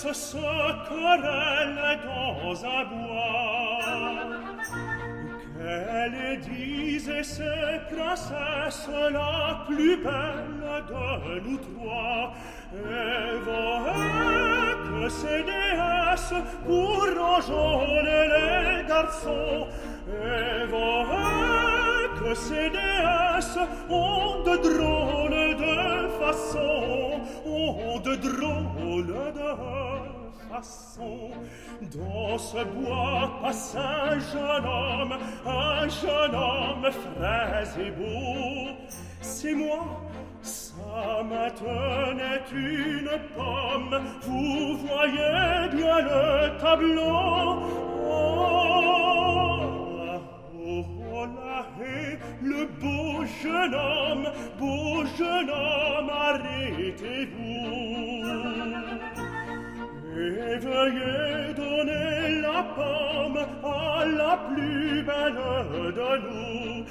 déesse se querelle dans un bois. Qu'elle disait ces princesses la plus belle de nous trois. Évoque ces déesses pour enjôler les garçons. Évoque ces déesses ont de drôles de façons, ont de drôles de façons. Dans ce bois passe un jeune homme frais et beau. C'est moi, sa main tenait une pomme, vous voyez bien le tableau. Oh là est le beau jeune homme, arrêtez-vous. Et veuillez donner la pomme à la plus belle de nous.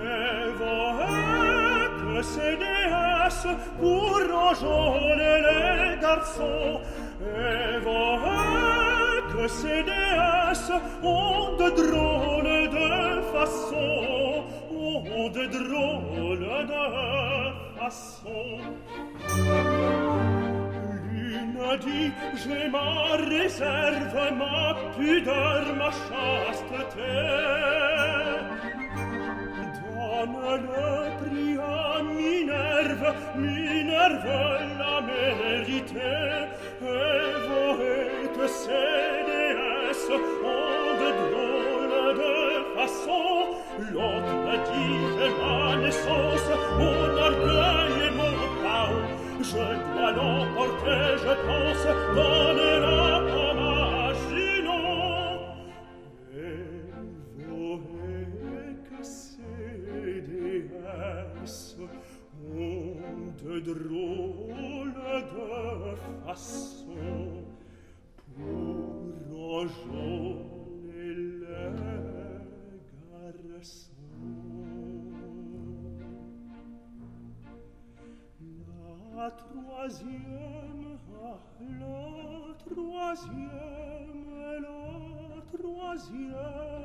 Évoque ces déesses pour enjôler les garçons. Évoque ces déesses ont de drôles de façons, ont de drôles de façons. L'une dit, j'ai ma réserve, ma pudeur, ma chasteté. Donne le prix à Minerve, Minerve l'a mérité. Évoque ces déesses ont de drôles de façons. L'autre dit, j'ai ma naissance, mon orgueil et mon paon. Je dois l'emporter, je pense, donner la pomme à Junon. Évoque ces déesses ont de drôles de façons pour enjôler les garçons. La troisième, la troisième, la troisième.